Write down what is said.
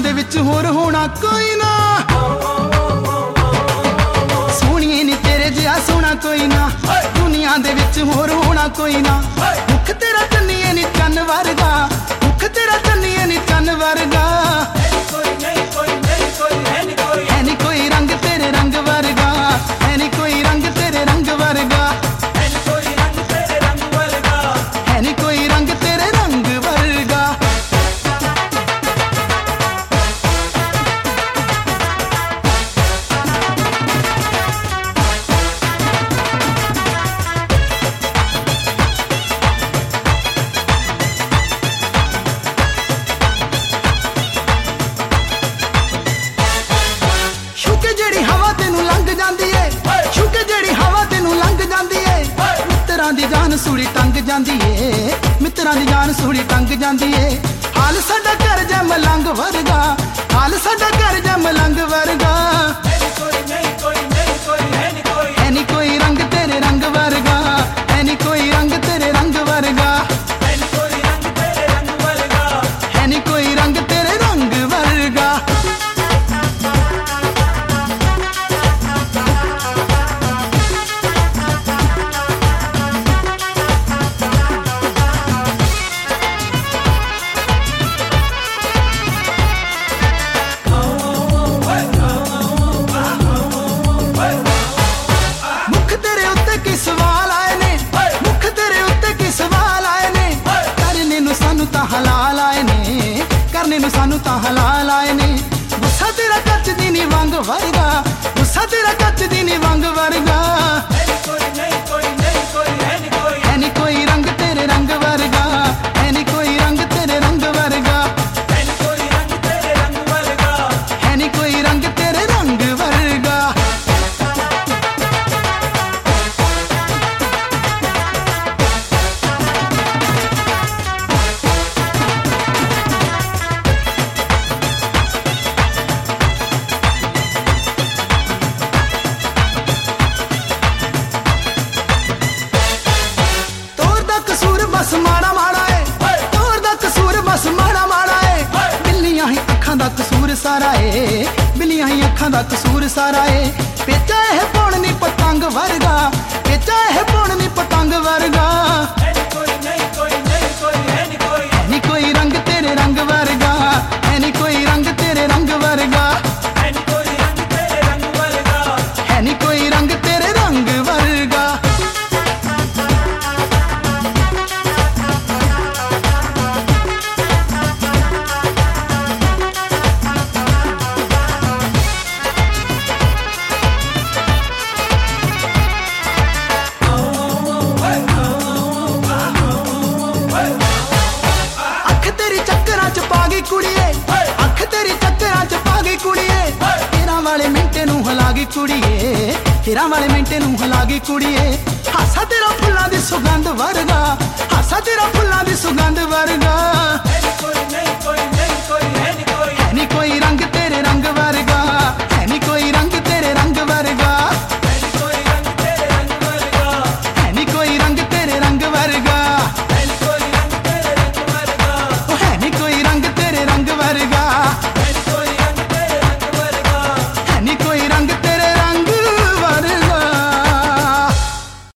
दे विच होर होना कोई ना। सोहणिए नी तेरे जिहा सोहना कोई ना, दुनिया दे विच होर होना कोई ना। मुख तेरा चन्निए नी चन्न वर्गा, मुख तेरा चन्निए नी चन्न वर्गा। है नी कोई रंग तेरे रंग वर्गा, है नी कोई रंग तेरे रंग वर्गा, है नी कोई रंग तेरे रंग वर्गा, है नी कोई रंग तेरे रंग वर्गा। छुके जेड़ी हवा तेनू लंघ जांदी है, छुके जेड़ी हवा तेनू लंघ जांदी है। मित्रां दी जान सूड़ी टंग जांदी है, मित्रां दी जान सूड़ी टंग जांदी है। हाल साडा कर जा मलंग वर्गा, हाल साडा कर जा मलंग वर्गा। है नी कोई रंग तेरे रंग वर्गा, है नी कोई रंग तेरे रंग वर्गा, है नी कोई रंग तेरे रंग वर्गा, है नी कोई रंग तेरे रंग वर्गा। मुख तेरे उत्ते की सवाल आए ने, मुख तेरे उत्ते की सवाल आए ने। करने नू सानू तां हलाल आए ने, करने नू सानू तां हलाल आए ने। गुस्सा तेरा कच दी नी वंग वर्गा, गुस्सा तेरा कच दी नी वंग वर्गा। है नी कोई रंग तेरे रंग वर्गा, है नी कोई रंग तेरे रंग वर्गा, है नी कोई रंग तेरे रंग वर्गा, है नी कोई रंग तेरे रंग वर्गा। तोर दा कसूर बस माड़ा माड़ा है, तोर दा कसूर बस माड़ा माड़ा है। बिल्लियां ही अखां दा कसूर सारा है, बिल्लियां ही अखां दा कसूर सारा है। पेचा है पौड़नी पतंग वर्गा, पेचा है पौड़नी पतंग वर्गा। है नी कोई रंग तेरे रंग वर्गा, है नी कोई रंग तेरे रंग वर्गा, है नी कोई रंग तेरे रंग वर्गा, है नी कोई रंग तेरे रंग वर्गा। अख तेरी चक्करां च पा गई कुड़िए, अख तेरी चक्करां च पा गई कुड़िए। तेरा वाले मिंटे नू हला गई कुड़िए, तेरा वाले मिंटे नू हला गई कुड़िए। हासा तेरा फुल्लां दी सुगंध वर्गा, हासा तेरा फुल्लां दी सुगंध वर्गा। है नी कोई